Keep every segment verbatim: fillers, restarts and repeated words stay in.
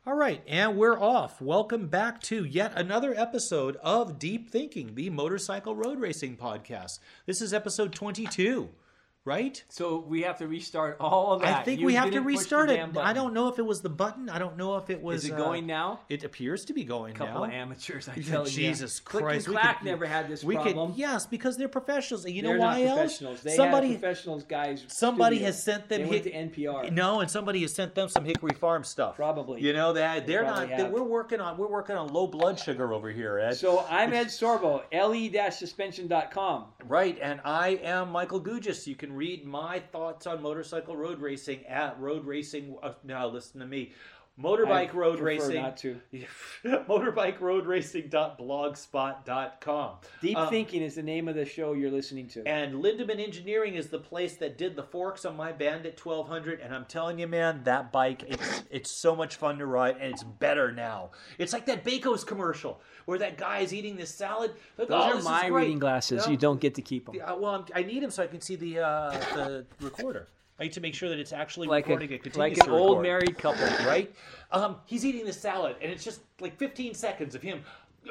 All right, and we're off. Welcome back to yet another episode of Deep Thinking, the Motorcycle Road Racing Podcast. This is episode twenty-two, right? So we have to restart all of that. I think You we have to didn't push restart the it. damn button. I don't know if it was the button. I don't know if it was... Is it uh, going now? It appears to be going A couple now. of amateurs, I tell you. Jesus Click Christ. and we Clack could- never had this we problem. Could, yes, because they're professionals. You know They're why not else? professionals. They somebody, had professionals guys. somebody studio. has sent them... They went hic- to N P R. No, and somebody has sent them some Hickory Farm stuff. Probably. You know that They they're probably not. have. We're working on. We're working on low blood sugar over here, Ed. So I'm Ed Sorbo, L E suspension dot com. Right, and I am Michael Gugis. You can read my thoughts on motorcycle road racing at Road Racing. Uh, now listen to me, Motorbike I Road prefer Racing. not to. motorbike road racing dot blogspot dot com. Deep Um, Thinking is the name of the show you're listening to. And Lindemann Engineering is the place that did the forks on my Bandit twelve hundred. And I'm telling you, man, that bike, it's, it's so much fun to ride, and it's better now. It's like that Bakos commercial where that guy is eating this salad. Like, Those oh, are this is my great. reading glasses. Yeah. You don't get to keep them. Uh, well, I'm, I need him so I can see the uh, the recorder. I need to make sure that it's actually Like, a, recording. It continues like an to old record, married couple. right? Um, he's eating the salad, and it's just like fifteen seconds of him.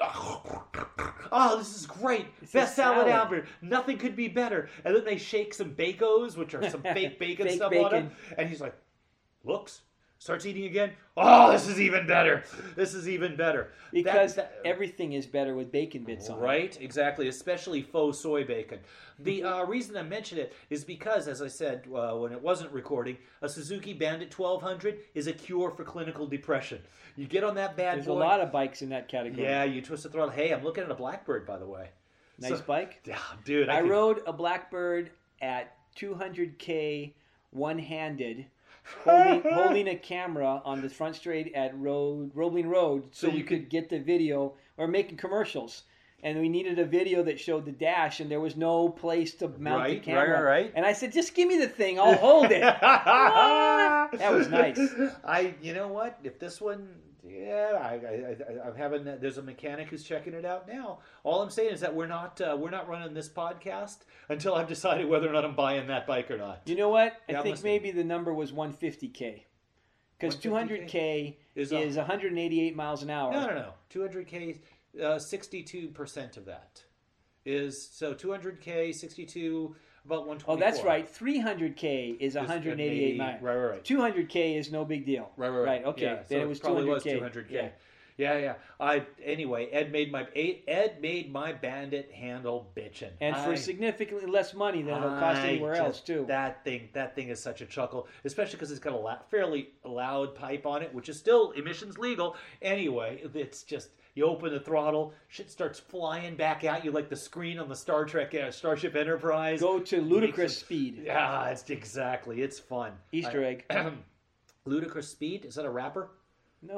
Oh, this is great! It's Best a salad salad. ever. Nothing could be better. And then they shake some Bakos, which are some fake bacon Fake stuff on bacon. him, and he's like, looks. Starts eating again. Oh, this is even better. This is even better. Because That- that- everything is better with bacon bits on it. Right, exactly, especially faux soy bacon. The uh, reason I mention it is because, as I said uh, when it wasn't recording, a Suzuki Bandit twelve hundred is a cure for clinical depression. You get on that bad There's boy. a lot of bikes in that category. Yeah, you twist the throttle. Hey, I'm looking at a Blackbird, by the way. Nice So- bike. Yeah, dude. I, I could- rode a Blackbird at two hundred K one-handed, holding, holding a camera on the front straight at road Roebling Road, so, So we you could get the video or making commercials. And we needed a video that showed the dash, and there was no place to mount Right, the camera. right, right, right. And I said, "Just give me the thing, I'll hold it." That was nice. I, you know what? If this one, yeah, I, I, I, I'm having. There's a mechanic who's checking it out now. All I'm saying is that we're not, uh, we're not running this podcast until I've decided whether or not I'm buying that bike or not. You know what? Yeah, I I'm think listening. maybe the number was one fifty K. Because two hundred K Is is, a- one hundred eighty-eight miles an hour. No, no, no. two hundred K, uh, sixty-two percent of that is so two hundred K, sixty-two, about one twenty-four. Oh, that's right. three hundred K is one hundred eighty-eight miles. Right, right, right. two hundred K is no big deal. Right, right, right. Okay, Yeah, then so it was probably two hundred was K. two hundred K. Yeah. Yeah, yeah. I anyway, Ed made my Ed made my Bandit handle bitchin'. And for I- significantly less money than it'll cost I anywhere just- else, too. That thing, that thing is such a chuckle, especially because it's got a la- fairly loud pipe on it, which is still emissions legal. Anyway, it's just you open the throttle, shit starts flying back at you like the screen on the Star Trek uh, Starship Enterprise. Go to ludicrous Makes it- speed. Yeah, it's exactly. It's fun. Easter egg. I- Ludicrous Speed? Is that a rapper? No.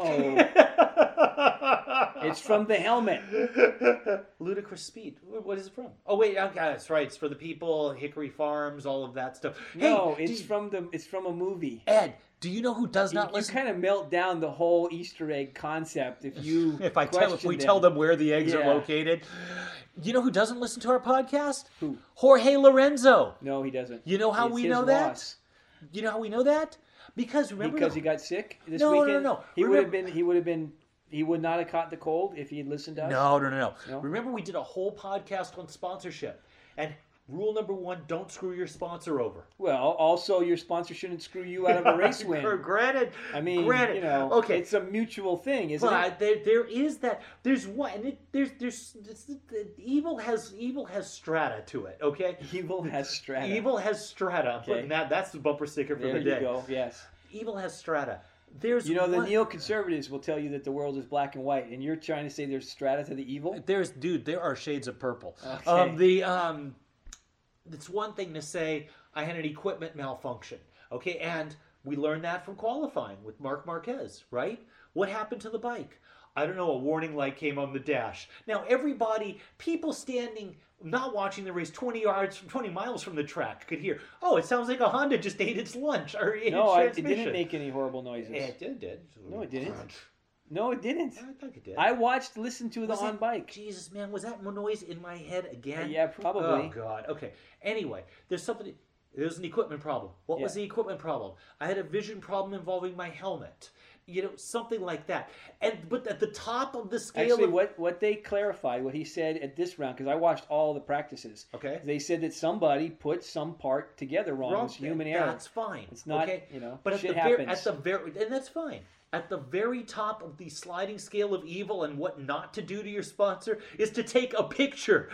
It's from the helmet. Ludicrous Speed. What is it from? Oh wait, okay, that's right. It's for the people, Hickory Farms, all of that stuff. No, hey, it's do you- from the it's from a movie. Ed. Do you know who does You, not you listen? kind of melt down the whole Easter egg concept if you if I tell, if question we tell them where the eggs are Yeah. located. You know who doesn't listen to our podcast? Who? Jorge Lorenzo. No, he doesn't. You know how It's we his know that? loss. You know how we know that? Because remember, Because the- he got sick this No, no, weekend. no, no. He would have Remember- been. He would have been. He would not have caught the cold if he had listened to us. No, no, no, no, No? Remember, we did a whole podcast on sponsorship, and rule number one: don't screw your sponsor over. Well, also your sponsor shouldn't screw you out of a race win. Granted, I mean, granted, you know, okay. it's a mutual thing, isn't But it? there, there is that. There's what, and it, there's, there's, it's, evil has, evil has strata to it. Okay, Evil has strata. evil has strata. I'm Okay. putting that. That's the bumper sticker for There the you day. go. Yes. Evil has strata. There's You know, the one- neoconservatives will tell you that the world is black and white, and you're trying to say there's strata to the evil? There's, dude, there are shades of purple. Okay. Um, the um, it's one thing to say I had an equipment malfunction, okay, and we learned that from qualifying with Mark Marquez, right? What happened to the bike? I don't know. A warning light came on the dash. Now everybody, people standing, not watching the race, twenty yards, twenty miles from the track, could hear. Oh, it sounds like a Honda just ate its lunch or ate No, I, it its transmission. didn't make any horrible noises. It did. did. No, it didn't. No, it didn't. I think it did. I watched, listened to the Was on that- bike. Jesus, man, was that noise in my head again? Yeah, probably. Oh God. Okay. Anyway, there's something. There's an equipment problem. What was Yeah. the equipment problem? I had a vision problem involving my helmet. You know, something like that. And but at the top of the scale, Actually, of, what, what they clarified, what he said at this round, because I watched all the practices. Okay. They said that somebody put some part together wrong. wrong, It was human error. That's fine. It's not, okay? you know, but at shit the very, happens. at the very, and that's fine. At the very top of the sliding scale of evil and what not to do to your sponsor is to take a picture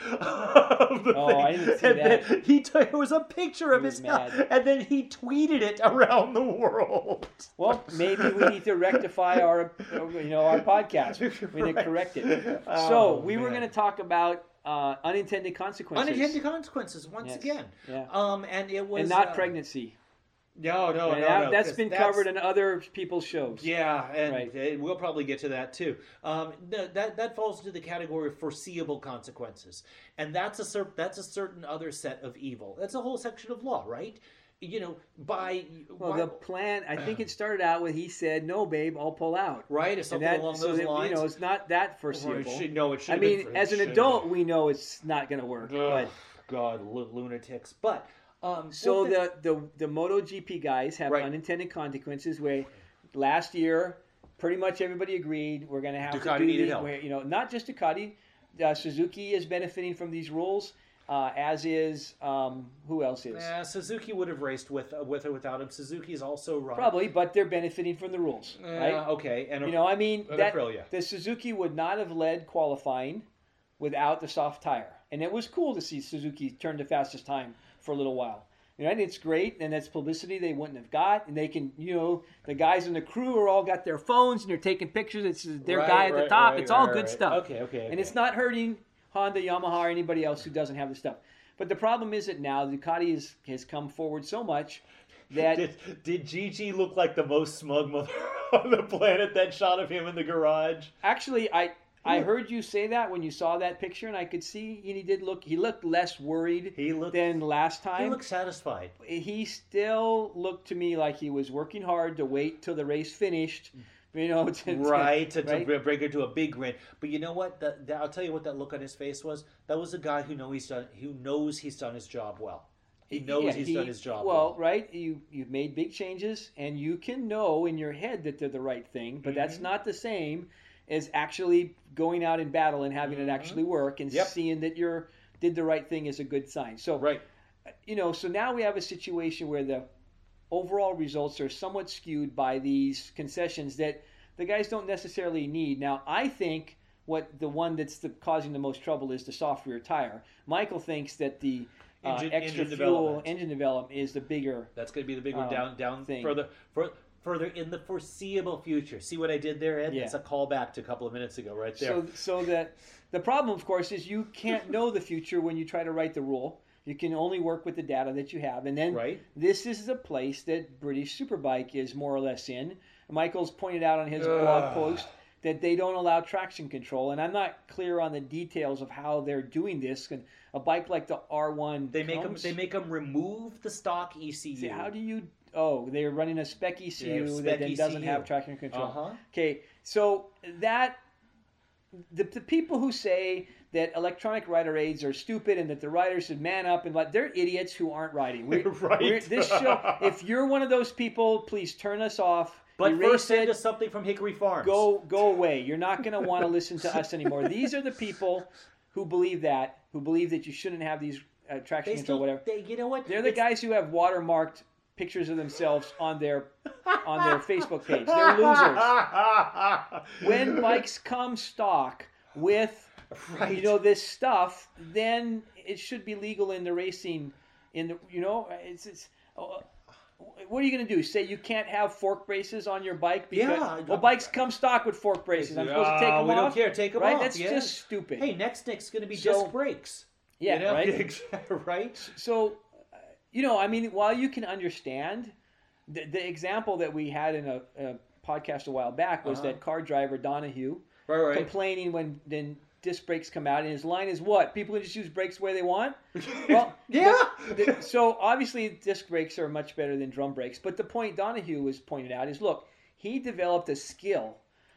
of the Oh, thing. I didn't see and that. Then he t- it was a picture of He was his house, mad. and then he tweeted it around the world. Well, maybe we need to rectify our, you know, our podcast. We need to Right. correct it. Oh, so we were man. going to talk about uh, unintended consequences. Unintended consequences once Yes. again. Yeah. Um, and it was and not uh, pregnancy. No, no, And no, that, no. That's 'cause been that's- covered in other people's shows. Yeah, and Right. uh, we'll probably get to that too. Um, no, that that falls into the category of foreseeable consequences, and that's a cer- that's a certain other set of evil. That's a whole section of law, right? You know, by Well, why- the plan, I think it started out with he said, "No, babe, I'll pull out." right, or And something that, along so those that, lines. you know, it's not that Or it foreseeable. should- no, it should. I mean, as an adult, we know it's not going to work. But God, lu- lunatics. But um, so well, the, the the MotoGP guys have Right. unintended consequences. Where last year, pretty much everybody agreed we're going to have Ducati to do needed the, help. where, you know, not just Ducati, uh, Suzuki is benefiting from these rules. Uh, as is um, who else is uh, Suzuki would have raced with uh, with or without him. Suzuki's also run. probably, but they're benefiting from the rules, Uh, right? Okay, and You know, I mean, and that Aprilia. the Suzuki would not have led qualifying without the soft tire, and it was cool to see Suzuki turn the fastest time for a little while. You know, and it's great, and that's publicity they wouldn't have got, and they can, you know, the guys in the crew are all got their phones and they're taking pictures. It's their Right, guy at the right, top. right, it's all right, good right. stuff. Okay, okay, and okay. it's not hurting Honda, Yamaha, or anybody else who doesn't have the stuff. But the problem is that now Ducati is, has come forward so much that Did, did Gigi look like the most smug mother on the planet? That shot of him in the garage. actually I I heard you say that when you saw that picture, and I could see he did look he looked less worried He looked. than last He time. looked satisfied. He still looked to me like he was working hard to wait till the race finished, you know, to, to- Right, to, to right? break her to a big grin. But you know what? That, that- I'll tell you what that look on his face was. That was a guy who know he's done. Who knows he's done his job well. He knows Yeah, he's he- done his job well. well. Right? You you've made big changes, and you can know in your head that they're the right thing, but that's Mm-hmm. not the same as actually going out in battle and having it actually work and Mm-hmm. Yep. seeing that you're did the right thing is a good sign. So Right. you know, so now we have a situation where the overall results are somewhat skewed by these concessions that the guys don't necessarily need. Now, I think what the one that's the, causing the most trouble is the soft rear tire. Michael thinks that the uh, Engine- extra engine fuel development. engine development is the bigger. That's going to be the big one Um, down, down thing. further, for, further in the foreseeable future. See what I did there, Ed? Yeah. That's a callback to a couple of minutes ago, right there. So, so that the problem, of course, is you can't know the future when you try to write the rule. You can only work with the data that you have, and then Right. this is the place that British Superbike is more or less in. Michael's pointed out on his Ugh. blog post that they don't allow traction control, and I'm not clear on the details of how they're doing this. And a bike like the R one, They make them. comes- They make them remove the stock E C U. See, how do you? Oh, they're running a spec E C U Yeah, that spec then E C doesn't U. have traction control. Uh-huh. Okay, so that the, the people who say that electronic rider aids are stupid and that the riders should man up and let they're idiots who aren't riding. We're, Right. we're- this show, if you're one of those people, please turn us off. But Erase first, send it. us something from Hickory Farms. Go go away. You're not going to want to listen to us anymore. These are the people who believe that, who believe that you shouldn't have these uh, traction They control, still. whatever. They, you know what? They're the It's- guys who have watermarked pictures of themselves on their on their Facebook page. They're losers. When bikes come stock with Right. you know this stuff, then it should be legal in the racing. In the you know it's it's. Uh, what are you going to do? Say you can't have fork braces on your bike because Yeah. well, bikes come stock with fork braces. I'm supposed to take Ah, them we off. don't care. Take them right? off. That's yes. just stupid. Hey, next Nick's going to be So- disc brakes. yeah, You know? right. right. So, uh, you know, I mean, while you can understand the, the example that we had in a, a podcast a while back was Uh-huh. that car driver Donahue Right. Right. complaining when then disc brakes come out, and his line is what? People can just use brakes the way they want. Well, yeah. the- the- so obviously disc brakes are much better than drum brakes. But the point Donahue was pointed out is, look, he developed a skill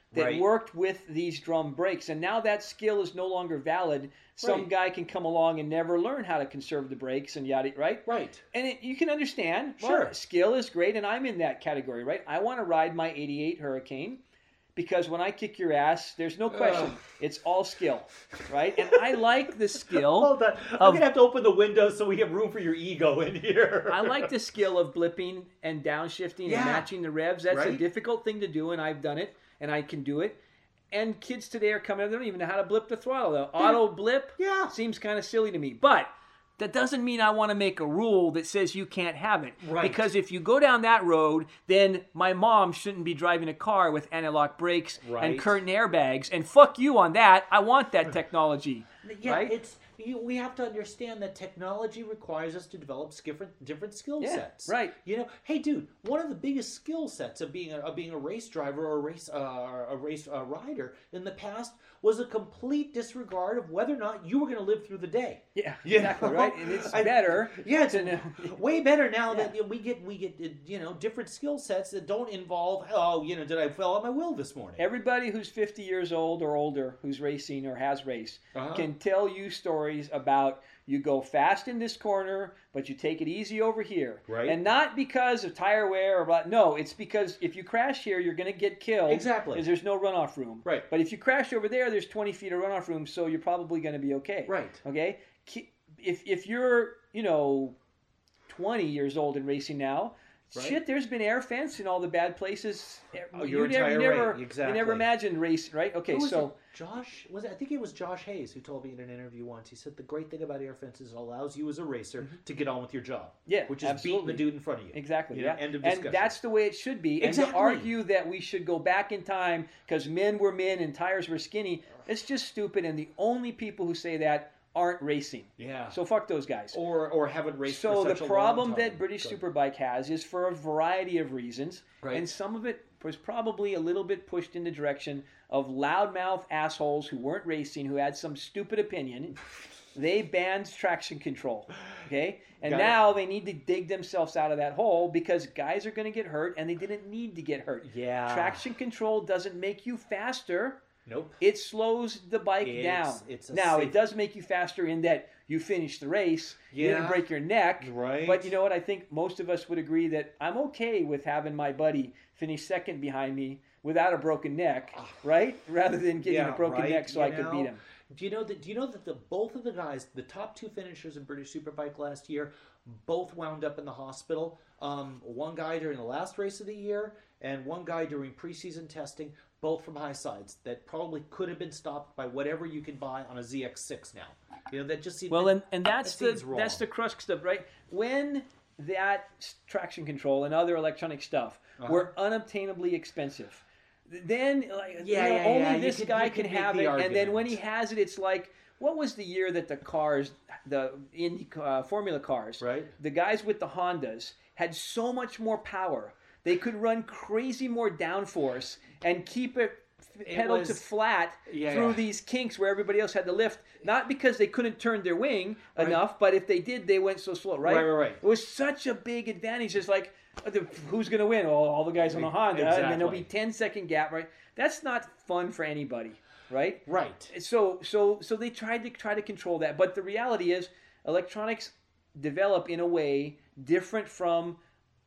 that Right. worked with these drum brakes, and now that skill is no longer valid. Some Right. guy can come along and never learn how to conserve the brakes and yada, right? Right. And it, you can understand. Well, Sure. skill is great, and I'm in that category, right? I want to ride my eighty-eight Hurricane because when I kick your ass, there's no question. Ugh. It's all skill, right? And I like the skill. Hold on. I'm of- gonna have to open the window so we have room for your ego in here. I like the skill of blipping and downshifting Yeah. and matching the revs. That's a Right? difficult thing to do, and I've done it, and I can do it. And kids today are coming up, they don't even know how to blip the throttle. The auto blip Yeah. seems kind of silly to me. But that doesn't mean I want to make a rule that says you can't have it. Right. Because if you go down that road, then my mom shouldn't be driving a car with anti-lock brakes Right. and curtain airbags. And fuck you on that. I want that technology. Yeah, right? it's you, we have to understand that technology requires us to develop different different skill Yeah, sets. right. You know, hey, dude, one of the biggest skill sets of being a, of being a race driver or a race uh, a race uh, rider in the past was a complete disregard of whether or not you were going to live through the day. Yeah, You exactly, know? right? And it's I- better. Yeah, it's to know- way better now Yeah. that you know, we get we get uh, you know different skill sets that don't involve oh you know did I fell out my wheel this morning? Everybody who's fifty years old or older who's racing or has raced Uh-huh. can tell you stories about you go fast in this corner, but you take it easy over here. Right. And not because of tire wear or blah. No, it's because if you crash here, you're going to get killed. Exactly. Because there's no runoff room. Right. But if you crash over there, there's twenty feet of runoff room, so you're probably going to be okay. Right. Okay? Ki- If, if you're, you know, twenty years old and racing now, Right. shit, there's been air fence in all the bad places. Oh, you your never, entire never, rate, exactly. you never imagined race, right? Okay, Who was so it? Josh was it? I think it was Josh Hayes who told me in an interview once. He said the great thing about air fences it allows you as a racer to get on with your job. Mm-hmm. Yeah, which is absolutely. beating the dude in front of you. exactly, You yeah. know, end of and discussion. that's the way it should be. And Exactly. to argue that we should go back in time because men were men and tires were skinny, it's just stupid. And the only people who say that aren't racing. Yeah. So fuck those guys. or or haven't raced. So for the such a problem long time. that British Go ahead. Superbike has is for a variety of reasons, Right. and some of it was probably a little bit pushed in the direction of loudmouth assholes who weren't racing, who had some stupid opinion. They banned traction control, okay? And Got it. now they need to dig themselves out of that hole because guys are going to get hurt, and they didn't need to get hurt. Yeah. Traction control doesn't make you faster. Nope. It slows the bike It's- down. it's a now, safe- it does make you faster in that you finish the race. You didn't Yeah. break your neck. Right. But you know what? I think most of us would agree that I'm okay with having my buddy finish second behind me without a broken neck, right? Rather than getting Yeah, a broken right, neck so you I could know? beat him. Do you know that? Do you know that the both of the guys, the top two finishers in British Superbike last year, both wound up in the hospital. Um, one guy during the last race of the year, and one guy during preseason testing. Both from high sides that probably could have been stopped by whatever you can buy on a Z X six now. You know that just seems Well, and, and that's that seems the wrong. that's the crux of right when that s- traction control and other electronic stuff Uh-huh. were unobtainably expensive. Then, like, Yeah, you know, yeah, only yeah. You this could- guy you can could make have the it, and then when he argument. has it, it's like, what was the year that the cars, the Indy uh, Formula cars, Right. the guys with the Hondas had so much more power. They could run crazy more downforce and keep it It pedal was- to flat Yeah, through yeah. these kinks where everybody else had to lift, not because they couldn't turn their wing Right. enough, but if they did, they went so slow, right? Right, right, right. It was such a big advantage. It's like, uh, the- who's going to win? All, all the guys on the Honda, and then there'll be Exactly. ten second gap, right? That's not fun for anybody, right? right. So, so, so they tried to try to control that, but the reality is, electronics develop in a way different from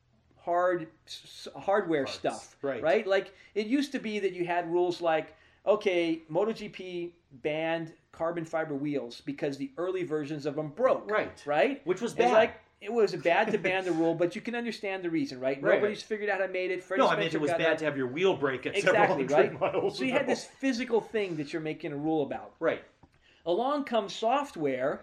hard s- hardware Parts, stuff, right. Right? Like it used to be that you had rules like, okay, MotoGP banned carbon fiber wheels because the early versions of them broke, Right. Right? Which was It's bad. like it was bad to ban the rule, but you can understand the reason, right? Right. Nobody's figured out how to made it. Freddie No, I mean Spencer it was got bad it. to have your wheel break at Exactly, several hundred right? miles. So you an had hour. this physical thing that you're making a rule about. Right. Along comes software,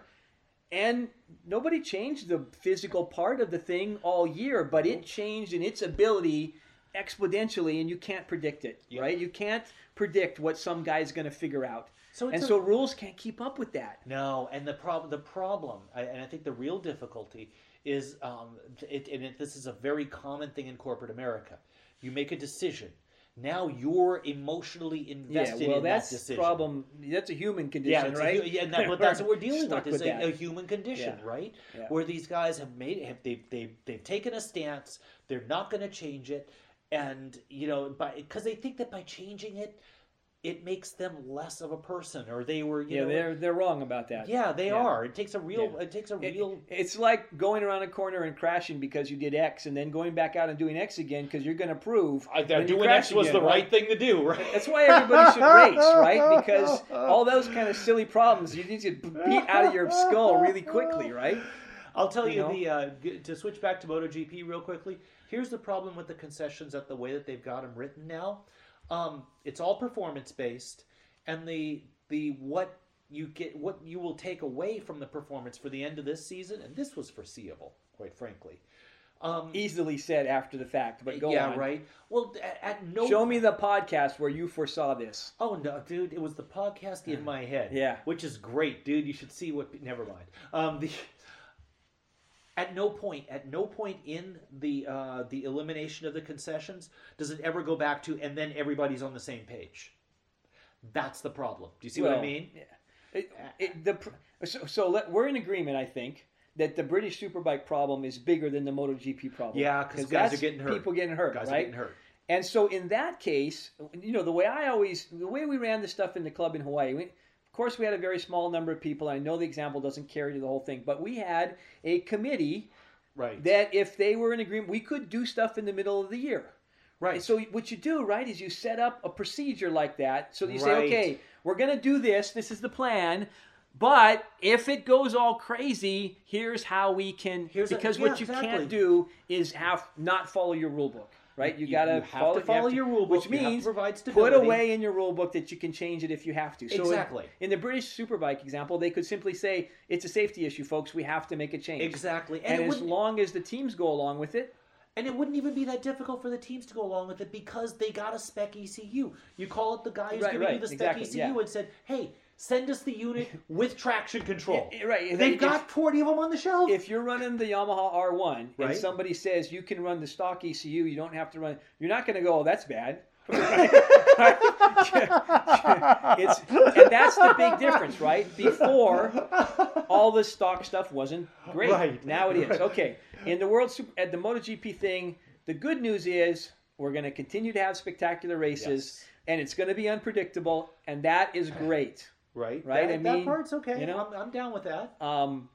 and nobody changed the physical part of the thing all year, but it changed in its ability exponentially, and you can't predict it, Yep. right? You can't predict what some guy's going to figure out. So it's and a- so rules can't keep up with that. No, and the problem, the problem, I- and I think the real difficulty is, um, it, and it, this is a very common thing in corporate America. You make a decision. Now you're emotionally invested yeah, well, in that's that decision. problem. That's a human Yeah, condition, it's a right? hu- yeah, and that, but that's what we're dealing Stuck with. Is with a, that. a human condition, Yeah. right? Yeah. Where these guys have made, have, they've, they've, they've taken a stance. They're not going to change it, and you know, by because they think that by changing it, it makes them less of a person, or they were, you Yeah, know, they're they're wrong about that. yeah, they Yeah. are. It takes a real, Yeah. it takes a It- real. it's like going around a corner and crashing because you did X, and then going back out and doing X again because you're going to prove I, when you doing crash X was again, the right thing to do, right? That's why everybody should race, right? Because all those kind of silly problems you need to beat out of your skull really quickly, right? I'll tell You you, know? the uh, g- to switch back to MotoGP real quickly. Here's the problem with the concessions at the way that they've got them written now. Um, it's all performance based, and the the what you get, what you will take away from the performance for the end of this season, and this was foreseeable, quite frankly. Um, Easily said after the fact, but go yeah, on. right. Well, at, at no Show me the podcast where you foresaw this. Oh no, dude! It was the podcast in my head. Yeah. which is great, dude. You should see what. Never mind. Um, the at no point, at no point in the uh, the elimination of the concessions does it ever go back to, and then everybody's on the same page. That's the problem. Do you see what I Well, mean? Yeah. It, it, the, pr- so so let, we're in agreement, I think, that the British Superbike problem is bigger than the MotoGP problem. Yeah, 'cause guys that's are getting hurt. People getting hurt, Guys are right? getting hurt. And so in that case, you know, the way I always, the way we ran the stuff in the club in Hawaii, we, of course we had a very small number of people. I know the example doesn't carry to the whole thing, but we had a committee Right. that if they were in agreement, we could do stuff in the middle of the year. Right. And so what you do, right, is you set up a procedure like that. So you say, Right. okay, we're going to do this. This is the plan. But if it goes all crazy, here's how we can. Here's a- because yeah, what you exactly. can't do is have not follow your rule book, right? You, You- got you to have follow, to you follow have your rule book. which You have to means provide put stability. away in your rule book that you can change it if you have to. So in- Exactly. In, the British Superbike example, they could simply say it's a safety issue, folks. We have to make a change. Exactly. And, And, it as wouldn't, long as the teams go along with it, and it wouldn't even be that difficult for the teams to go along with it because they got a spec E C U. You call up the guy who's Right, giving you right, the spec exactly, E C U yeah. and said, "Hey, send us the unit with traction control." Yeah, right. They've If- got forty of them on the shelf. if you're running the Yamaha R one and Right. somebody says you can run the stock E C U, you don't have to run. You're not going to go, oh, that's bad. it's, and that's the big difference, right? Before, all the stock stuff wasn't great. Right. Now it is. Right. Okay. In the World Super, at the MotoGP thing, the good news is we're going to continue to have spectacular races, Yes. and it's going to be unpredictable, and that is great. right. Right, That, I that mean, part's okay. you know? I'm, I'm down with that. Um,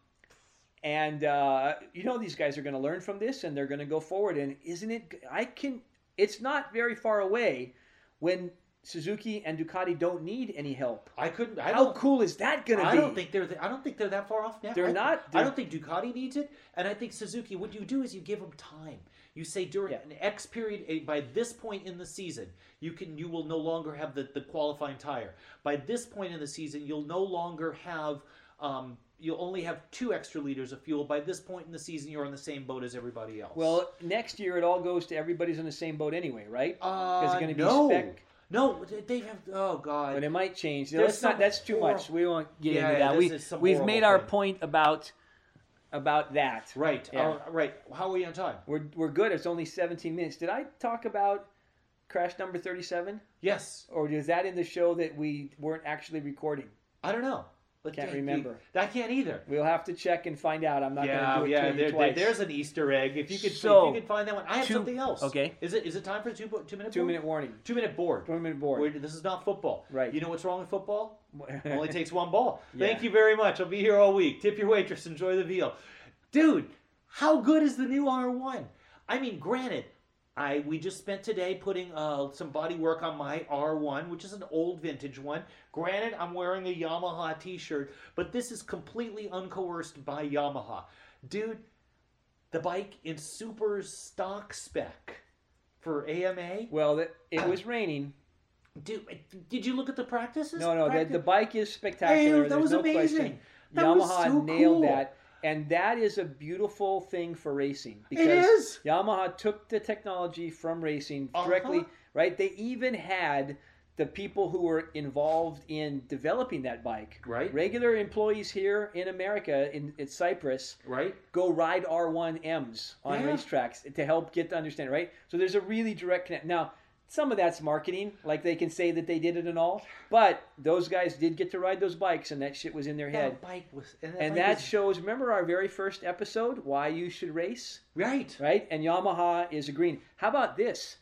and uh, you know these guys are going to learn from this, and they're going to go forward. And isn't it? I can. It's not very far away when Suzuki and Ducati don't need any help. I couldn't. I How don't. cool is that going to I be? don't think they're. I don't think they're that far off now. They're I, not- I they're- don't think Ducati needs it, and I think Suzuki. What you do is you give them time. You say during Yeah. an X period, eh, by this point in the season, you can. You will no longer have the, the qualifying tire. By this point in the season, you'll no longer have. Um, you'll only have two extra liters of fuel. By this point in the season, you're on the same boat as everybody else. Well, next year it all goes to everybody's on the same boat anyway, right? uh, it's gonna be no, spec. no, they have. Oh God. But it might change. There's Let's not, some that's too horrible- much. We won't get Yeah, into yeah, that. this We, is some we've horrible made our thing. point about about that. Right. Yeah. Uh, right. How are we on time? We're we're good. It's only seventeen minutes. Did I talk about crash number thirty-seven? Yes. Or is that in the show that we weren't actually recording? I don't know. But Can't they- remember. they- I can't either. We'll have to check and find out. I'm not Yeah, going to do it yeah. to you There, there, twice. there's an Easter egg. If you could, So, if you could find that one, I have two- something else. okay. Is it is it time for a two two minute Two board? minute warning. two minute board? Two minute board. We're- this is not football. Right. You know what's wrong with football? It only takes one ball. Yeah. Thank you very much. I'll be here all week. Tip your waitress. Enjoy the veal, dude. How good is the new R one? I mean, granted, I we just spent today putting uh, some body work on my R one, which is an old vintage one. Granted, I'm wearing a Yamaha t-shirt, but this is completely uncoerced by Yamaha. Dude, the bike in super stock spec for A M A. Well, it, it was raining. Dude, did you look at the practices? No, no, the, Practice- the bike is spectacular. Hey, that There's was no amazing. question. That Yamaha was so nailed cool. that. And that is a beautiful thing for racing. Because It is. Yamaha took the technology from racing Uh-huh. directly, right? They even had the people who were involved in developing that bike. Right. Regular employees here in America, in, in Cyprus, Right? go ride R one Ms on Yeah. racetracks to help get to understand it, right? So there's a really direct connect. Now, some of that's marketing, like they can say that they did it and all, but those guys did get to ride those bikes, and that shit was in their head. That bike was, and that, And bike that was- shows, remember our very first episode, why you should race, right. right? And Yamaha is agreeing. How about this?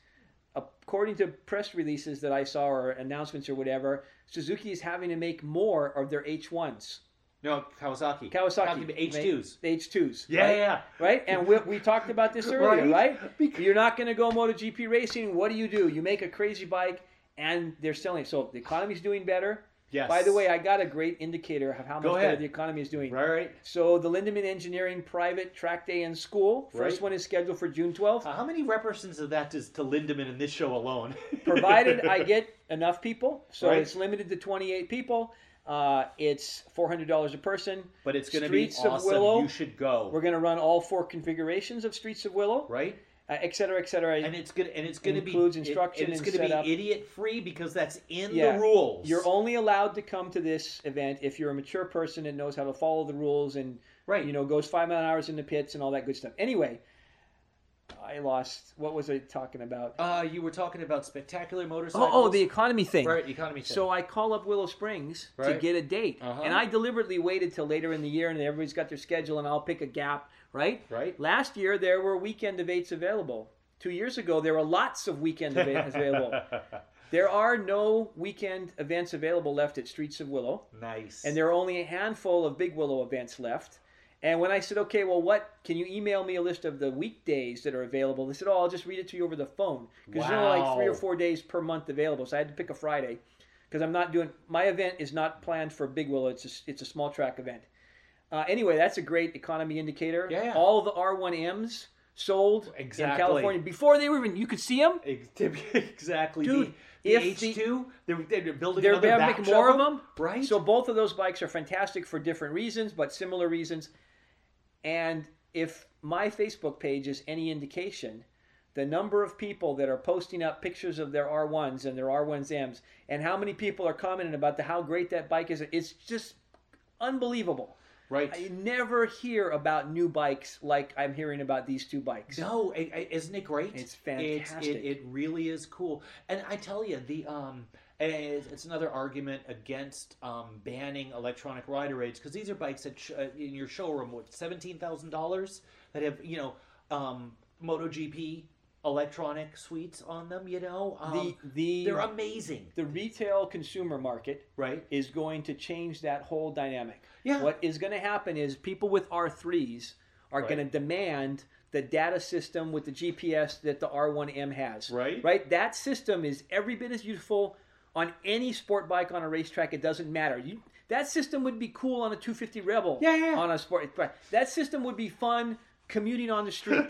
according to press releases that I saw or announcements or whatever, Suzuki is having to make more of their H ones. No, Kawasaki. Kawasaki. H twos. H twos. Yeah, right? yeah. Right? And we, we talked about this earlier, Right? right? Because- You're not going to go MotoGP racing. What do you do? You make a crazy bike, and they're selling it. So the economy's doing better. Yes. By the way, I got a great indicator of how much Go better ahead. the economy is doing. Right, right. So the Lindemann Engineering Private Track Day in School, first Right. one is scheduled for June twelfth. Uh, how many represents of that is to Lindemann in this show alone? Provided I get enough people. So Right. it's limited to twenty-eight people. Uh, it's four hundred dollars a person. But it's going to be Streets of awesome. Willow. You should go. We're going to run all four configurations of Streets of Willow, Right? uh, et cetera, et cetera. And it's gonna and it's gonna be includes it- instruction and it's and gonna be setup. idiot free because that's in Yeah. the rules. You're only allowed to come to this event if you're a mature person and knows how to follow the rules and Right. you know goes five mile an hour in the pits and all that good stuff. Anyway, I lost. What was I talking about? Uh, you were talking about spectacular Oh, motorcycles. oh, the economy thing. right economy. Thing. So I call up Willow Springs to Right. get a date, Uh-huh. and I deliberately waited till later in the year, and everybody's got their schedule, and I'll pick a gap. Right. Right. Last year there were weekend events available. Two years ago there were lots of weekend events available. There are no weekend events available left at Streets of Willow. Nice. And there are only a handful of Big Willow events left. And when I said, okay, well, what, can you email me a list of the weekdays that are available? They said, oh, I'll just read it to you over the phone. Because there's only like three or Wow. four days per month available. So I had to pick a Friday. Because I'm not doing, my event is not planned for Big Willow. It's a, it's a small track event. Uh, anyway, that's a great economy indicator. Yeah, yeah. All the R one Ms sold Exactly. in California before they were even, you could see them. Exactly. Dude, the, the if the- H two, they're, they're building They're another making batch more of them, them. right? So both of those bikes are fantastic for different reasons, but similar reasons. And if my Facebook page is any indication, the number of people that are posting up pictures of their R ones and their R one Ms and how many people are commenting about the, how great that bike is, it's just unbelievable. right. I never hear about new bikes like I'm hearing about these two bikes. No, i- i- isn't it great? It's fantastic. It, it really is cool. And I tell you, the um, and it's, it's another argument against um, banning electronic rider aids because these are bikes that sh- uh, in your showroom with seventeen thousand dollars that have you know um, MotoGP electronic suites on them. You know, um, the the they're amazing, the retail consumer market right? is going to change that whole dynamic. Yeah. What is going to happen is people with R threes are Right. going to demand the data system with the G P S that the R one M has. Right. Right? That system is every bit as useful on any sport bike on a racetrack. It doesn't matter. You, that system would be cool on a two fifty Rebel. Yeah, yeah. On a sport bike. That system would be fun commuting on the street.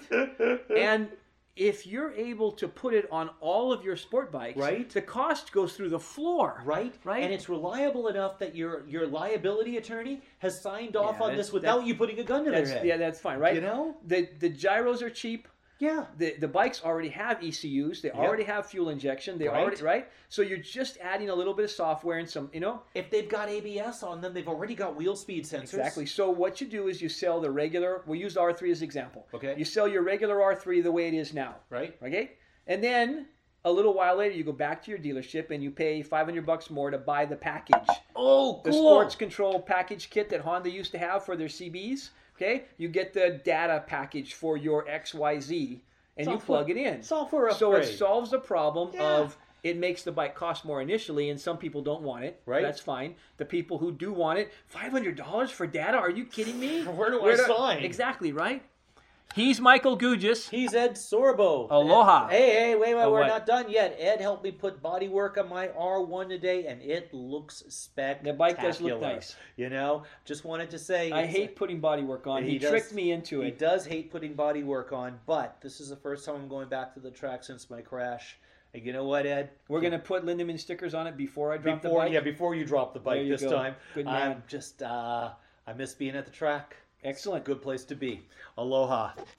And if you're able to put it on all of your sport bikes, Right. the cost goes through the floor. Right, Right. and it's reliable enough that your your liability attorney has signed off Yeah, on that's- this without that- you putting a gun to their That's, head. yeah, that's fine, right? You know? the the gyros are cheap. Yeah, The the bikes already have E C Us. They already have fuel injection. They Right. already right. So you're just adding a little bit of software and some, you know. if they've got A B S on them, they've already got wheel speed sensors. Exactly. So what you do is you sell the regular. We'll use the R three as an example. Okay. You sell your regular R three the way it is now. Right. Okay. And then a little while later, you go back to your dealership and you pay five hundred bucks more to buy the package. Oh, The cool. sports control package kit that Honda used to have for their C Bs. Okay, you get the data package for your X Y Z, and you Software- plug it in. software So it upgrade. solves the problem Yeah. of it makes the bike cost more initially, and some people don't want it. Right. That's fine. The people who do want it, five hundred dollars for data? Are you kidding me? Where do I sign? Exactly right. He's Michael Gugis. He's Ed Sorbo. Aloha. Hey, hey, wait, wait, Oh, we're what? not done yet. Ed helped me put body work on my R one today, and it looks spectacular. The bike does look nice. You know, just wanted to say. I it's- hate putting body work on. He, He does- tricked me into He it. does hate putting body work on, but this is the first time I'm going back to the track since my crash. And you know what, Ed? We're gonna put Lindemann stickers on it before I drop before the bike. yeah, before you drop the bike There you this go. time. Good man. I'm just uh I miss being at the track. Excellent. Good place to be. Aloha.